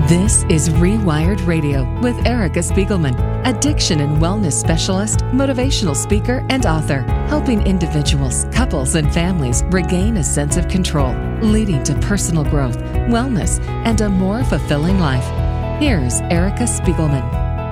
This is Rewired Radio with Erica Spiegelman, addiction and wellness specialist, motivational speaker, and author, helping individuals, couples, and families regain a sense of control, leading to personal growth, wellness, and a more fulfilling life. Here's Erica Spiegelman.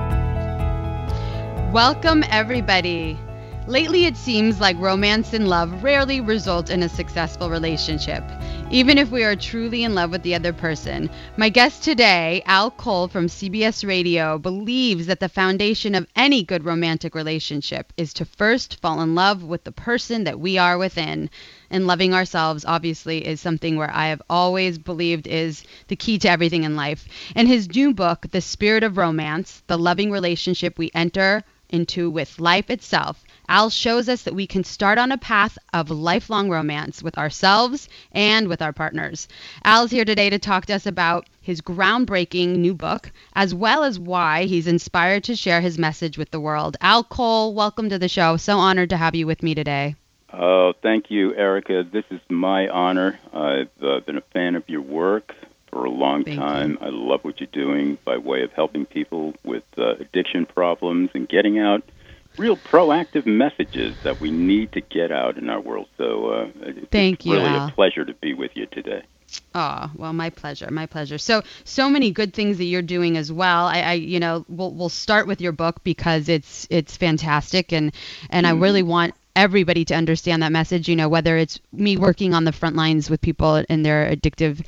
Welcome, everybody. Lately, it seems like romance and love rarely result in a successful relationship, even if we are truly in love with the other person. My guest today, Al Cole from CBS Radio, believes that the foundation of any good romantic relationship is to first fall in love with the person that we are within. And loving ourselves, obviously, is something where I have always believed is the key to everything in life. In his new book, The Spirit of Romance, the loving relationship we enter into with life itself, Al shows us that we can start on a path of lifelong romance with ourselves and with our partners. Al's here today to talk to us about his groundbreaking new book, as well as why he's inspired to share his message with the world. Al Cole, welcome to the show. So honored to have you with me today. Oh, thank you, Erica. This is my honor. I've been a fan of your work for a long time. I love what you're doing by way of helping people with addiction problems and getting out real proactive messages that we need to get out in our world. So it's really Al. A pleasure to be with you today. Oh, well, my pleasure. My pleasure. So many good things that you're doing as well. We'll start with your book because it's fantastic, and I really want everybody to understand that message. You know, whether it's me working on the front lines with people in their addictive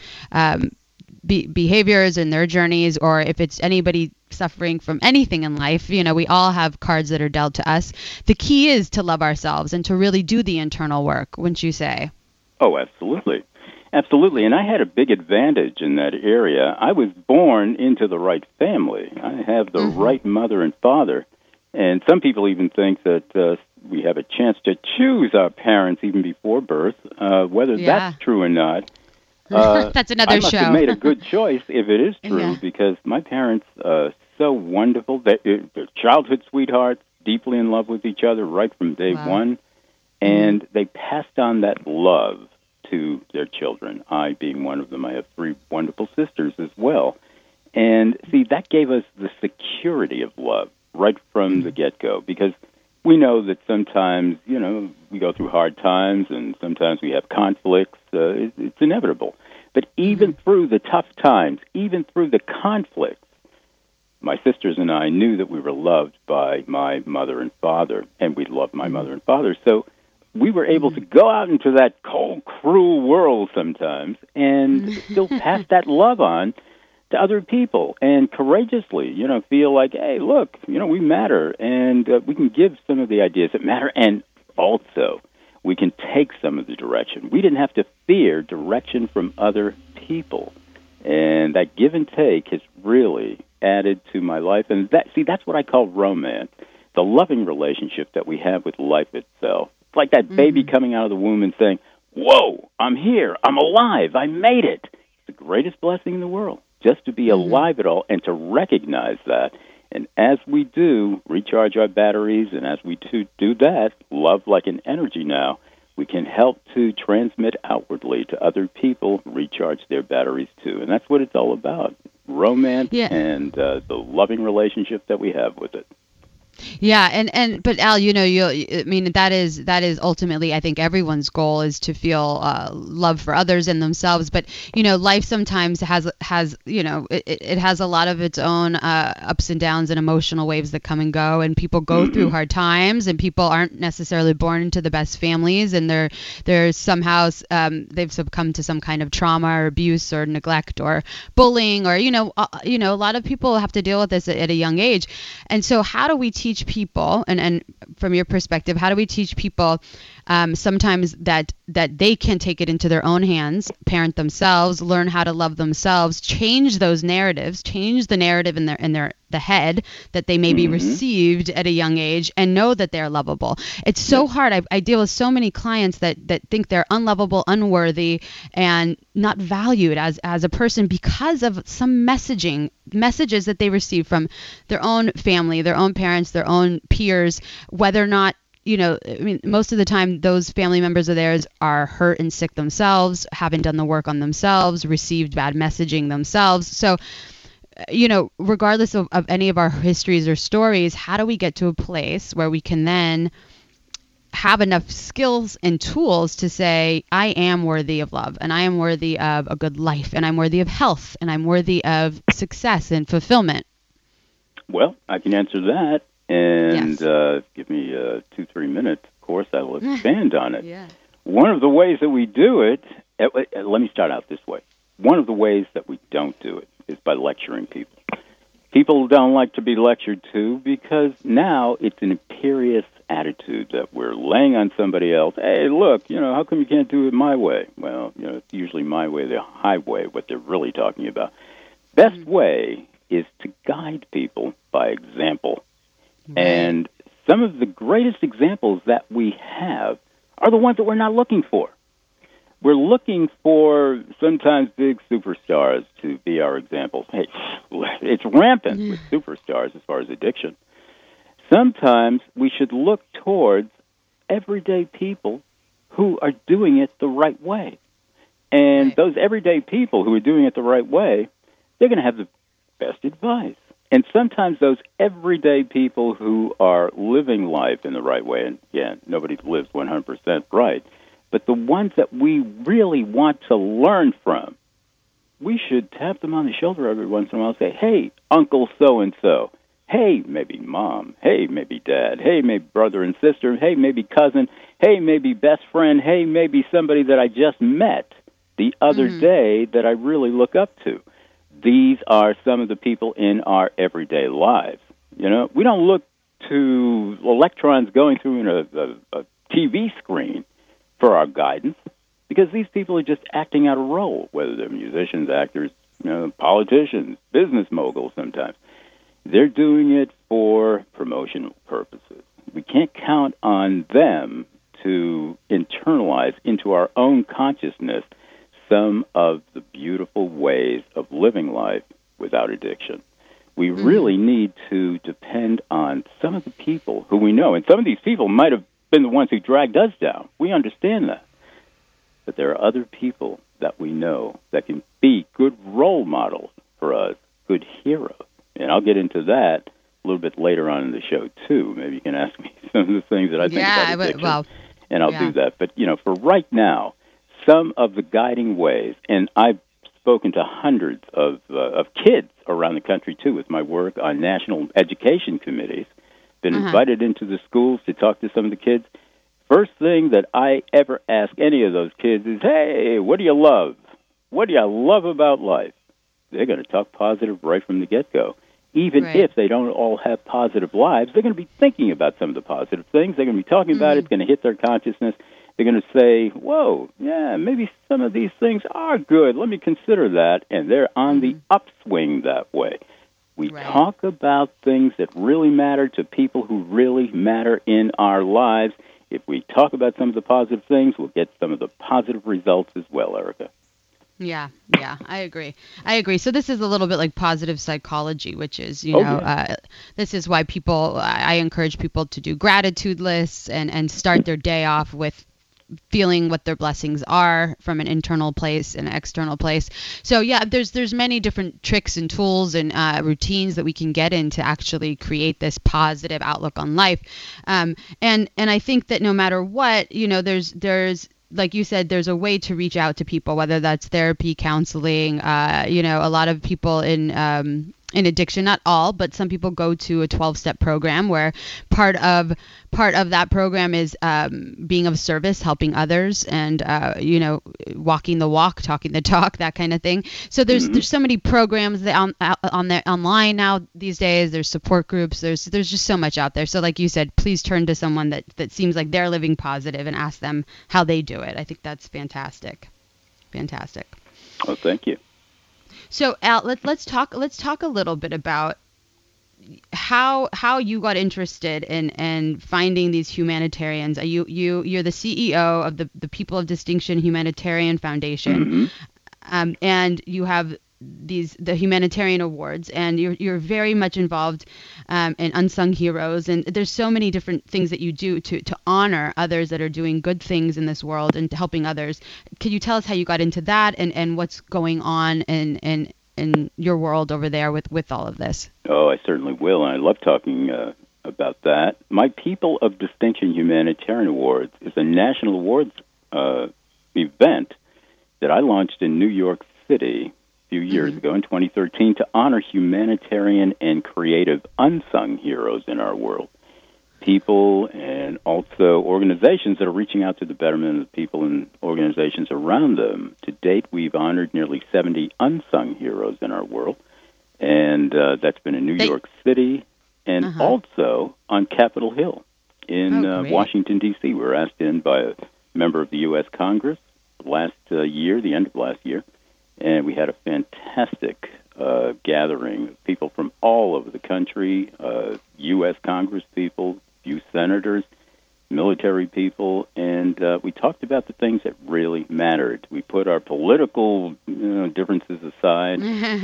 behaviors and their journeys, or if it's anybody suffering from anything in life, you know, we all have cards that are dealt to us. The key is to love ourselves and to really do the internal work, wouldn't you say? Oh, absolutely. Absolutely. And I had a big advantage in that area. I was born into the right family. I have the right mother and father. And some people even think that we have a chance to choose our parents even before birth. Whether that's true or not, that's another show. I must have made a good choice if it is true, because my parents so wonderful. They're childhood sweethearts, deeply in love with each other right from day one, and they passed on that love to their children, I being one of them. I have 3 wonderful sisters as well. And see, that gave us the security of love right from the get-go, because we know that sometimes, you know, we go through hard times and sometimes we have conflicts. It's inevitable. But even through the tough times, even through the conflicts, my sisters and I knew that we were loved by my mother and father, and we loved my mother and father. So we were able to go out into that cold, cruel world sometimes and still pass that love on to other people and courageously, you know, feel like, hey, look, you know, we matter, and we can give some of the ideas that matter, and also we can take some of the direction. We didn't have to fear direction from other people, and that give and take has really added to my life. And that's what I call romance, the loving relationship that we have with life itself. It's like that baby coming out of the womb and saying, whoa, I'm here, I'm alive, I made it. It's the greatest blessing in the world, just to be alive at all and to recognize that. And as we do recharge our batteries, and as we do that, love like an energy now, we can help to transmit outwardly to other people, recharge their batteries too. And that's what it's all about, romance and the loving relationship that we have with it. Yeah, but Al, you know, I mean, that is ultimately, I think, everyone's goal is to feel love for others and themselves. But you know, life sometimes has you know, it has a lot of its own ups and downs and emotional waves that come and go, and people go through hard times, and people aren't necessarily born into the best families, and they're somehow they've succumbed to some kind of trauma or abuse or neglect or bullying, or you know, a lot of people have to deal with this at a young age. And so how do we teach people, and from your perspective, how do we teach people sometimes that they can take it into their own hands, parent themselves, learn how to love themselves, change those narratives, change the narrative in the head that they maybe received at a young age, and know that they're lovable. It's so hard. I deal with so many clients that think they're unlovable, unworthy, and not valued as a person because of some messages that they receive from their own family, their own parents, their own peers, whether or not, you know, I mean, most of the time those family members of theirs are hurt and sick themselves, haven't done the work on themselves, received bad messaging themselves. So regardless of any of our histories or stories, how do we get to a place where we can then have enough skills and tools to say, I am worthy of love, and I am worthy of a good life, and I'm worthy of health, and I'm worthy of success and fulfillment? Well, I can answer that, and Yes. give me 2-3 minutes. Of course, I will expand on it. Yeah. One of the ways that we do it, let me start out this way. One of the ways that we don't do it is by lecturing people. People don't like to be lectured to because now it's an imperious attitude that we're laying on somebody else. Hey, look, how come you can't do it my way? Well, it's usually my way, the highway, what they're really talking about. Best way is to guide people by example. Right. And some of the greatest examples that we have are the ones that we're not looking for. We're looking for sometimes big superstars to be our examples. Hey, it's rampant with superstars as far as addiction. Sometimes we should look towards everyday people who are doing it the right way. And Right. those everyday people who are doing it the right way, they're going to have the best advice. And sometimes those everyday people who are living life in the right way, and again, nobody lives 100% right, but the ones that we really want to learn from, we should tap them on the shoulder every once in a while and say, hey, Uncle so-and-so. Hey, maybe mom. Hey, maybe dad. Hey, maybe brother and sister. Hey, maybe cousin. Hey, maybe best friend. Hey, maybe somebody that I just met the other day that I really look up to. These are some of the people in our everyday lives. We don't look to electrons going through a TV screen for our guidance because these people are just acting out a role, whether they're musicians, actors, politicians, business moguls sometimes. They're doing it for promotional purposes. We can't count on them to internalize into our own consciousness some of the beautiful ways of living life without addiction. We really need to depend on some of the people who we know. And some of these people might have been the ones who dragged us down. We understand that. But there are other people that we know that can be good role models for us, good heroes. And I'll get into that a little bit later on in the show, too. Maybe you can ask me some of the things that I think about addiction, and I'll do that. But, for right now, some of the guiding ways, and I've spoken to hundreds of kids around the country, too, with my work on national education committees, been invited into the schools to talk to some of the kids. First thing that I ever ask any of those kids is, hey, what do you love? What do you love about life? They're going to talk positive right from the get-go. Even if they don't all have positive lives, they're going to be thinking about some of the positive things. They're going to be talking about it. It's going to hit their consciousness. They're going to say, whoa, yeah, maybe some of these things are good. Let me consider that. And they're on the upswing that way. We talk about things that really matter to people who really matter in our lives. If we talk about some of the positive things, we'll get some of the positive results as well, Erica. Yeah, I agree. So this is a little bit like positive psychology, which is, this is why I encourage people to do gratitude lists and start their day off with feeling what their blessings are from an internal place and an external place. So there's many different tricks and tools and routines that we can get in to actually create this positive outlook on life. And I think that no matter what, there's like you said, there's a way to reach out to people, whether that's therapy, counseling. A lot of people in addiction, not all, but some people go to a 12-step program where part of that program is being of service, helping others, and walking the walk, talking the talk, that kind of thing. So there's so many programs that on there online now these days. There's support groups. There's just so much out there. So like you said, please turn to someone that seems like they're living positive and ask them how they do it. I think that's fantastic. Fantastic. Well, thank you. So Al, let's talk a little bit about how you got interested in finding these humanitarians. You're the CEO of the People of Distinction Humanitarian Foundation, and you have the humanitarian awards, and you're very much involved in unsung heroes, and there's so many different things that you do to honor others that are doing good things in this world and helping others. Can you tell us how you got into that and what's going on in in your world over there with all of this? Oh, I certainly will, and I love talking about that. My People of Distinction Humanitarian Awards is a national awards event that I launched in New York City a few years ago in 2013 to honor humanitarian and creative unsung heroes in our world. People and also organizations that are reaching out to the betterment of the people and organizations around them. To date, we've honored nearly 70 unsung heroes in our world, and that's been in New York City and also on Capitol Hill in Washington, D.C. We were asked in by a member of the U.S. Congress last year, the end of last year, and we had a fantastic gathering of people from all over the country, U.S. Congress people, few senators, military people, and we talked about the things that really mattered. We put our political differences aside,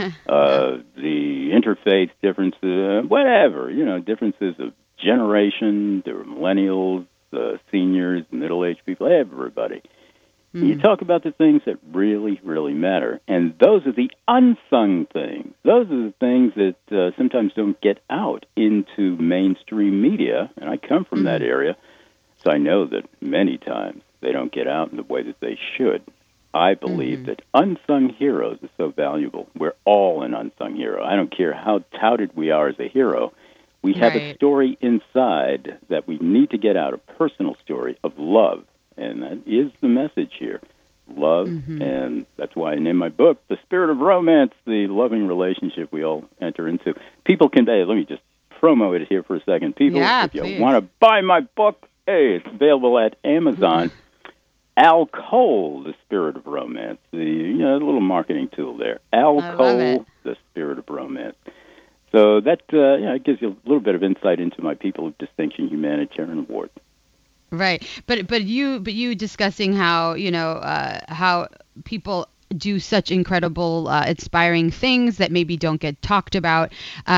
the interfaith differences, whatever, differences of generation. There were millennials, seniors, middle-aged people, everybody. You talk about the things that really, really matter, and those are the unsung things. Those are the things that sometimes don't get out into mainstream media, and I come from that area, so I know that many times they don't get out in the way that they should. I believe that unsung heroes are so valuable. We're all an unsung hero. I don't care how touted we are as a hero. We have a story inside that we need to get out, a personal story of love. And that is the message here, love, and that's why I named my book, The Spirit of Romance, the loving relationship we all enter into. People can, let me just promo it here for a second. People, if you want to buy my book, it's available at Amazon. Al Cole, The Spirit of Romance, the little marketing tool there. Al Cole, The Spirit of Romance. So that it gives you a little bit of insight into my People of Distinction Humanitarian Award. Right, but you discussing how how people do such incredible, inspiring things that maybe don't get talked about.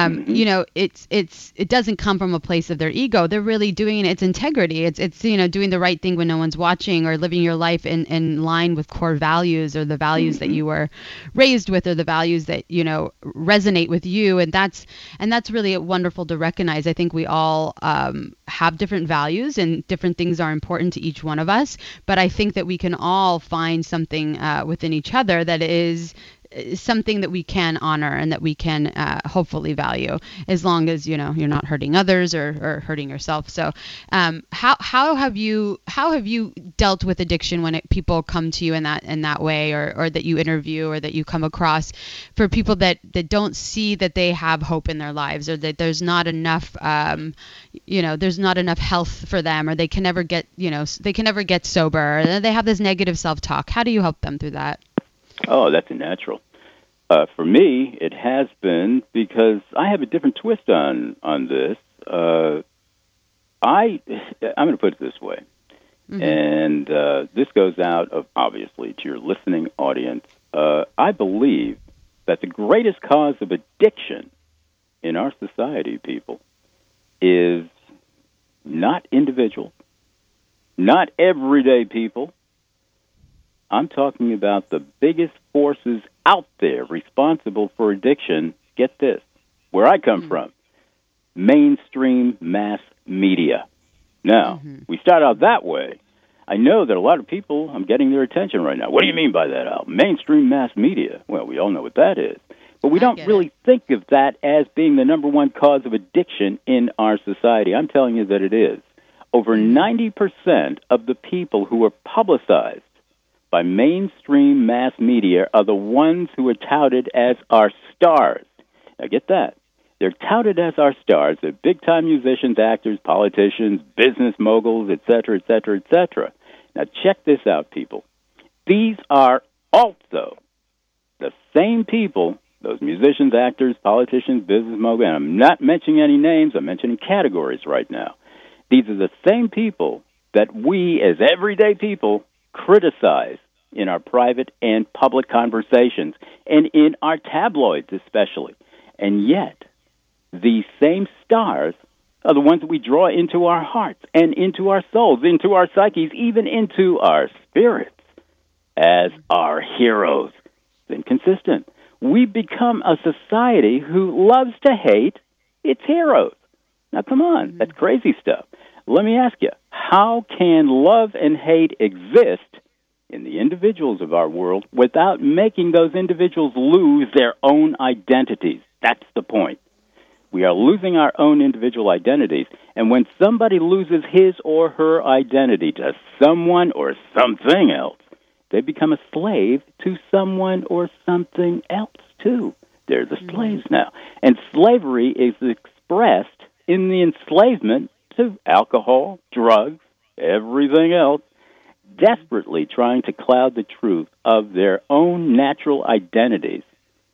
It doesn't come from a place of their ego. They're really doing its integrity. It's doing the right thing when no one's watching, or living your life in line with core values, or the values that you were raised with, or the values that resonate with you. And that's really wonderful to recognize. I think we all have different values, and different things are important to each one of us. But I think that we can all find something within each other that is something that we can honor and that we can hopefully value, as long as you're not hurting others or hurting yourself. So how have you dealt with addiction when people come to you in that way, or that you interview, or that you come across, for people that don't see that they have hope in their lives, or that there's not enough there's not enough health for them, or they can never get sober, or they have this negative self-talk? How do you help them through that? Oh, that's a natural. For me, it has been, because I have a different twist on this. I'm going to put it this way, and this goes out obviously to your listening audience. I believe that the greatest cause of addiction in our society, people, is not individuals, not everyday people. I'm talking about the biggest forces out there responsible for addiction. Get this, where I come from, mainstream mass media. Now, we start out that way. I know that a lot of people, I'm getting their attention right now. What do you mean by that, Al? Mainstream mass media. Well, we all know what that is. But we don't really think of that as being the number one cause of addiction in our society. I'm telling you that it is. Over 90% of the people who are publicized by mainstream mass media are the ones who are touted as our stars. Now get that. They're touted as our stars. They're big-time musicians, actors, politicians, business moguls, etc., etc., etc. Now check this out, people. These are also the same people, those musicians, actors, politicians, business moguls, and I'm not mentioning any names, I'm mentioning categories right now. These are the same people that we, as everyday people, criticize in our private and public conversations, and in our tabloids especially. And yet, these same stars are the ones that we draw into our hearts and into our souls, into our psyches, even into our spirits as our heroes. It's inconsistent. we become a society who loves to hate its heroes. Now, come on, that's crazy stuff. Let me ask you, how can love and hate exist in the individuals of our world without making those individuals lose their own identities? That's the point. We are losing our own individual identities, and when somebody loses his or her identity to someone or something else, they become a slave to someone or something else, too. They're the slaves now. And slavery is expressed in the enslavement to alcohol, drugs, everything else, desperately trying to cloud the truth of their own natural identities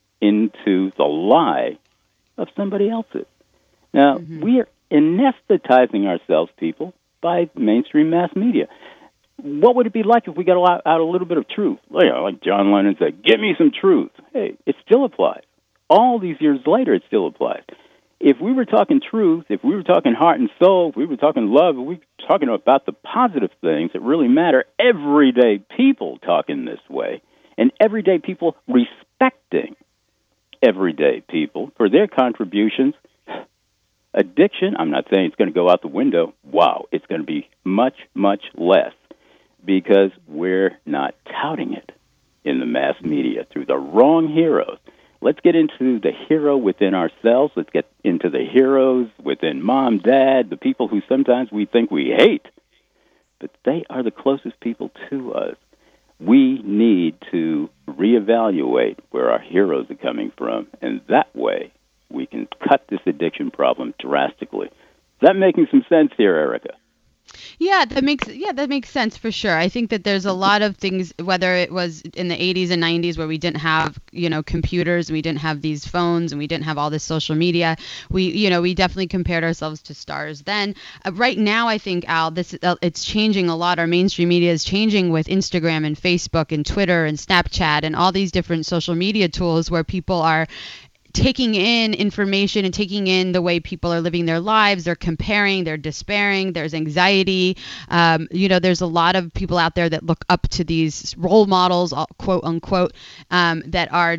into the lie of somebody else's. Now, we are anesthetizing ourselves, people, by mainstream mass media. What would it be like if we got out a little bit of truth? Like John Lennon said, give me some truth. Hey, it still applies. All these years later, it still applies. If we were talking truth, if we were talking heart and soul, if we were talking love, if we were talking about the positive things that really matter, everyday people talking this way, and everyday people respecting everyday people for their contributions, addiction, I'm not saying it's going to go out the window. Wow, it's going to be much, much less because we're not touting it in the mass media through the wrong heroes. Let's get into the hero within ourselves. Let's get into the heroes within mom, dad, the people who sometimes we think we hate, but they are the closest people to us. We need to reevaluate where our heroes are coming from, and that way we can cut this addiction problem drastically. Is that making some sense here, Erica? Yeah, that makes sense for sure. I think that there's a lot of things, whether it was in the 80s and 90s where we didn't have, computers, and we didn't have these phones, and we didn't have all this social media. We definitely compared ourselves to stars then. Right now, I think, Al, it's changing a lot. Our mainstream media is changing with Instagram and Facebook and Twitter and Snapchat and all these different social media tools where people are taking in information and taking in the way people are living their lives. They're comparing, they're despairing, there's anxiety. There's a lot of people out there that look up to these role models, quote unquote, that are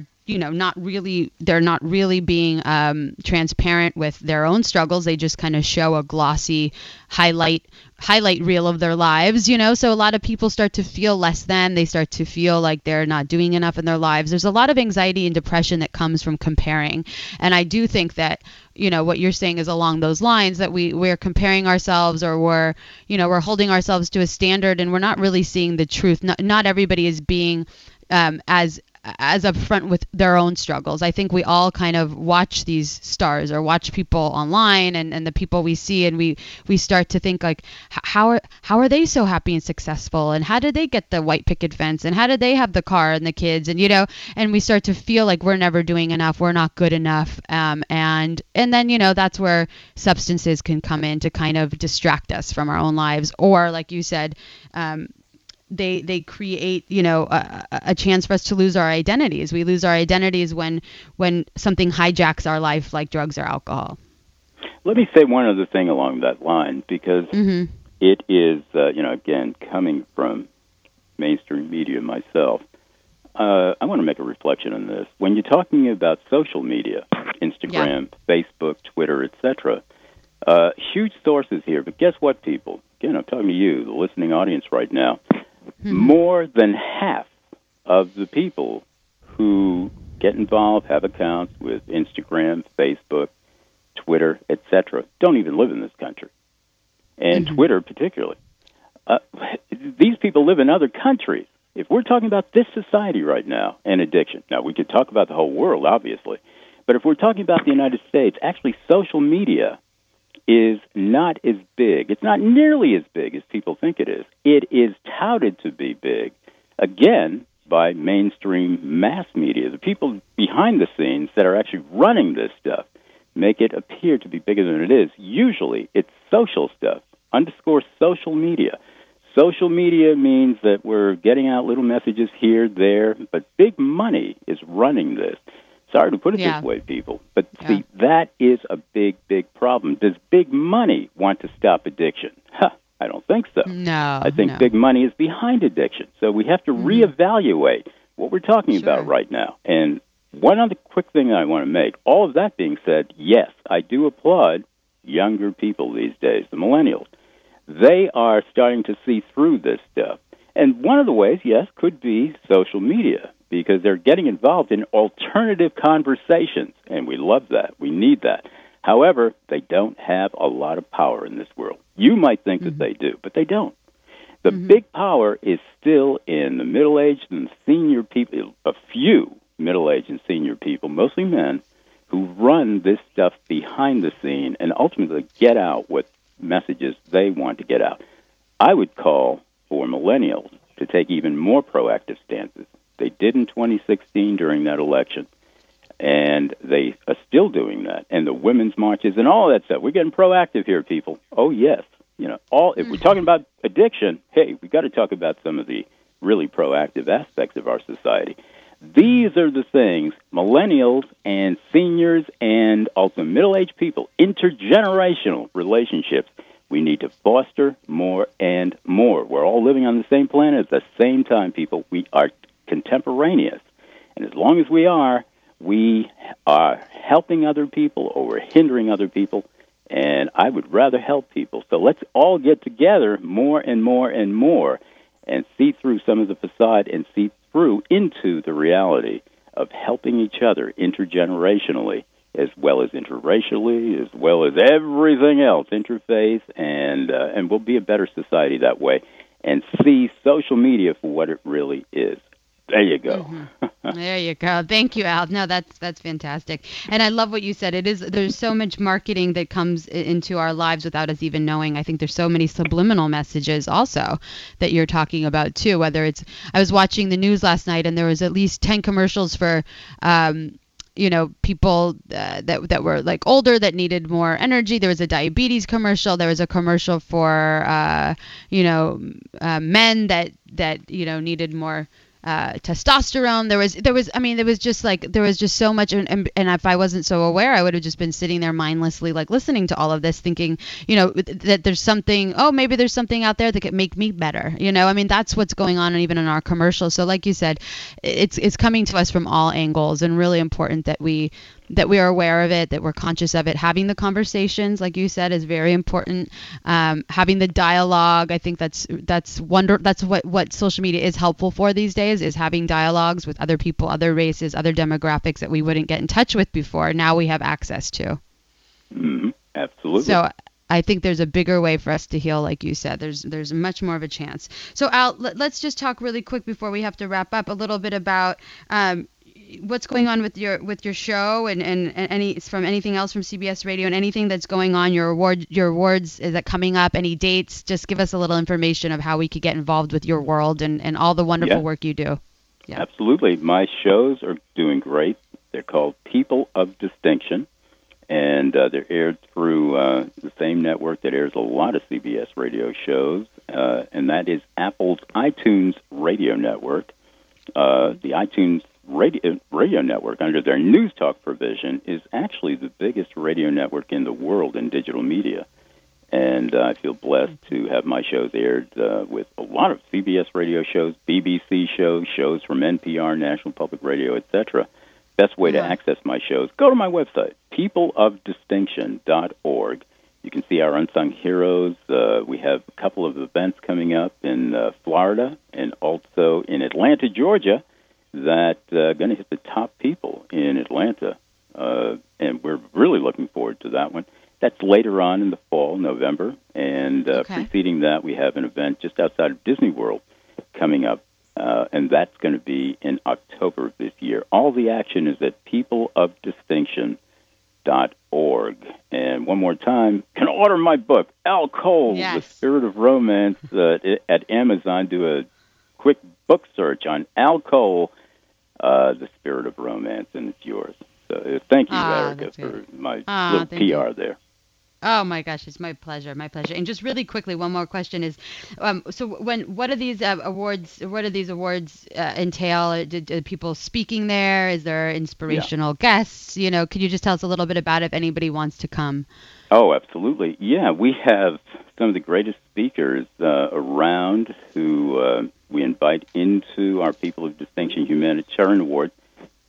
they're not really being transparent with their own struggles. They just kind of show a glossy highlight reel of their lives, so a lot of people start to feel less than. They start to feel like they're not doing enough in their lives. There's a lot of anxiety and depression that comes from comparing. And I do think that, what you're saying is along those lines, that we're comparing ourselves, or we're holding ourselves to a standard, and we're not really seeing the truth. Not everybody is being as upfront with their own struggles. I think we all kind of watch these stars or watch people online and the people we see, and we start to think like, how are they so happy and successful, and how did they get the white picket fence, and how did they have the car and the kids, and and we start to feel like we're never doing enough, we're not good enough, and then that's where substances can come in to kind of distract us from our own lives, or like you said, they create, a chance for us to lose our identities. We lose our identities when something hijacks our life, like drugs or alcohol. Let me say one other thing along that line, because it is, again, coming from mainstream media myself, I want to make a reflection on this. When you're talking about social media, Instagram, Facebook, Twitter, etc., huge sources here. But guess what, people? Again, I'm talking to you, the listening audience right now. More than half of the people who get involved, have accounts with Instagram, Facebook, Twitter, etc., don't even live in this country, and Twitter particularly. These people live in other countries. If we're talking about this society right now and addiction, now we could talk about the whole world, obviously, but if we're talking about the United States, actually social media is not as big. It's not nearly as big as people think it is. It is touted to be big, again, by mainstream mass media. The people behind the scenes that are actually running this stuff make it appear to be bigger than it is. Usually, it's social stuff, _ social media. Social media means that we're getting out little messages here, there, but big money is running this. Sorry to put it this way, people, but see, that is a big, big problem. Does big money want to stop addiction? I don't think so. No. I think big money is behind addiction. So we have to reevaluate what we're talking about right now. And one other quick thing that I want to make. All of that being said, yes, I do applaud younger people these days, the millennials. They are starting to see through this stuff. And one of the ways, yes, could be social media, because they're getting involved in alternative conversations, and we love that. We need that. However, they don't have a lot of power in this world. You might think that they do, but they don't. The big power is still in the middle-aged and senior people, a few middle-aged and senior people, mostly men, who run this stuff behind the scene and ultimately get out what messages they want to get out. I would call for millennials to take even more proactive stances. They did in 2016 during that election, and they are still doing that. And the women's marches and all that stuff. We're getting proactive here, people. Oh, yes. If we're talking about addiction, hey, we got to talk about some of the really proactive aspects of our society. These are the things millennials and seniors and also middle-aged people, intergenerational relationships, we need to foster more and more. We're all living on the same planet at the same time, people. We are contemporaneous. And as long as we are helping other people or we're hindering other people. And I would rather help people. So let's all get together more and more and more and see through some of the facade and see through into the reality of helping each other intergenerationally as well as interracially, as well as everything else, interfaith, and we'll be a better society that way and see social media for what it really is. There you go. There you go. Thank you, Al. No, that's fantastic. And I love what you said. There's so much marketing that comes into our lives without us even knowing. I think there's so many subliminal messages also that you're talking about too. Whether it's, I was watching the news last night and there was at least 10 commercials for, people that were like older that needed more energy. There was a diabetes commercial. There was a commercial for, men that needed more testosterone. There was just so much, and if I wasn't so aware, I would have just been sitting there mindlessly, like listening to all of this, thinking, that there's something. Oh, maybe there's something out there that could make me better. That's what's going on, and even in our commercials. So, like you said, it's coming to us from all angles, and really important that we are aware of it, that we're conscious of it. Having the conversations, like you said, is very important. Having the dialogue, I think that's what social media is helpful for these days, is having dialogues with other people, other races, other demographics that we wouldn't get in touch with before. Now we have access to. Absolutely. So I think there's a bigger way for us to heal, like you said. There's much more of a chance. So Al, let's just talk really quick before we have to wrap up a little bit about what's going on with your show and anything else from CBS Radio and anything that's going on, your awards, is that coming up, any dates? Just give us a little information of how we could get involved with your world and all the wonderful work you do. Yeah. Absolutely. My shows are doing great. They're called People of Distinction, and they're aired through the same network that airs a lot of CBS radio shows, and that is Apple's iTunes Radio Network. The iTunes radio network, under their News Talk provision, is actually the biggest radio network in the world in digital media. And I feel blessed to have my shows aired with a lot of CBS radio shows, BBC shows from NPR, National Public Radio, etc. Best way to access my shows, go to my website, peopleofdistinction.org. You can see our unsung heroes. We have a couple of events coming up in Florida and also in Atlanta, Georgia, that going to hit the top people in Atlanta, and we're really looking forward to that one. That's later on in the fall, November, and preceding that, we have an event just outside of Disney World coming up, and that's going to be in October of this year. All the action is at peopleofdistinction.org. And one more time, you can order my book, Al Cole, The Spirit of Romance, at Amazon. Do a quick book search on Al Cole, The Spirit of Romance, and it's yours. So thank you, Erica, for my little PR there. Oh my gosh, it's my pleasure, my pleasure. And just really quickly, one more question is, so what do these awards entail? Did people speaking there? Is there inspirational guests? Could you just tell us a little bit about it if anybody wants to come? Oh, absolutely. Yeah, we have some of the greatest speakers around who we invite into our People of Distinction Humanitarian Award.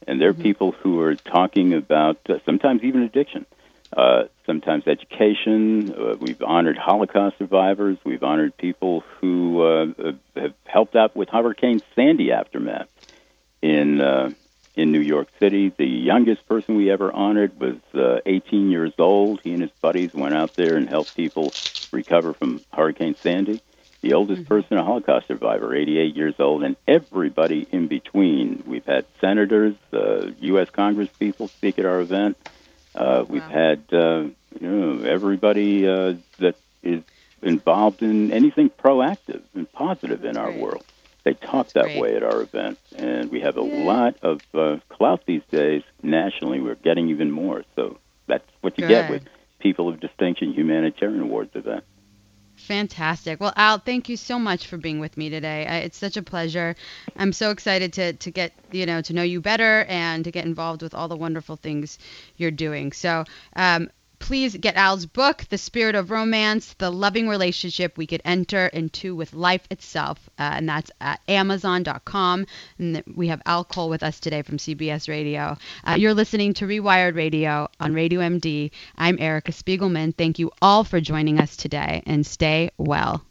And there are people who are talking about sometimes even addiction, sometimes education. We've honored Holocaust survivors. We've honored people who have helped out with Hurricane Sandy aftermath in New York City. The youngest person we ever honored was 18 years old. He and his buddies went out there and helped people recover from Hurricane Sandy. The oldest person, a Holocaust survivor, 88 years old, and everybody in between. We've had senators, U.S. Congress people speak at our event. We've had everybody that is involved in anything proactive and positive in our world. They talk that way at our event, and we have a lot of clout these days nationally. We're getting even more, so that's what you get with People of Distinction Humanitarian Awards event. Fantastic. Well, Al, thank you so much for being with me today. It's such a pleasure. I'm so excited to get, to know you better and to get involved with all the wonderful things you're doing. So please get Al's book, The Spirit of Romance, The Loving Relationship We Could Enter Into with Life Itself. And that's at Amazon.com. And we have Al Cole with us today from CBS Radio. You're listening to Rewired Radio on Radio MD. I'm Erica Spiegelman. Thank you all for joining us today, and stay well.